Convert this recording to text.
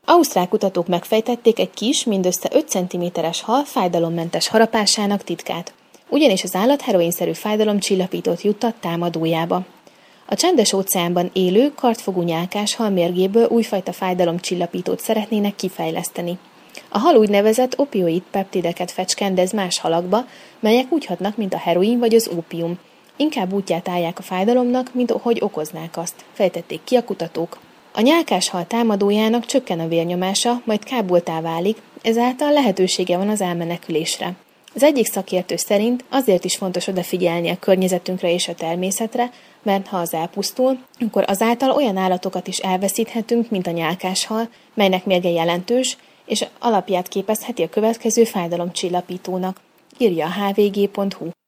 Ausztrál kutatók megfejtették egy kis, mindössze 5 cm-es hal fájdalommentes harapásának titkát, ugyanis az állat heroinszerű fájdalomcsillapítót juttat támadójába. A Csendes-óceánban élő, kartfogú nyálkás hal mérgéből újfajta fájdalomcsillapítót szeretnének kifejleszteni. A hal úgynevezett opioid peptideket fecskendez más halakba, melyek úgy hatnak, mint a heroin vagy az ópium. Inkább útját állják a fájdalomnak, mint hogy okoznák azt, fejtették ki a kutatók. A nyálkás hal támadójának csökken a vérnyomása, majd kábultá válik, ezáltal lehetősége van az elmenekülésre. Az egyik szakértő szerint azért is fontos odafigyelni a környezetünkre és a természetre, mert ha az elpusztul, akkor azáltal olyan állatokat is elveszíthetünk, mint a nyálkás hal, melynek mérge jelentős, és alapját képezheti a következő fájdalomcsillapítónak, írja a hvg.hu.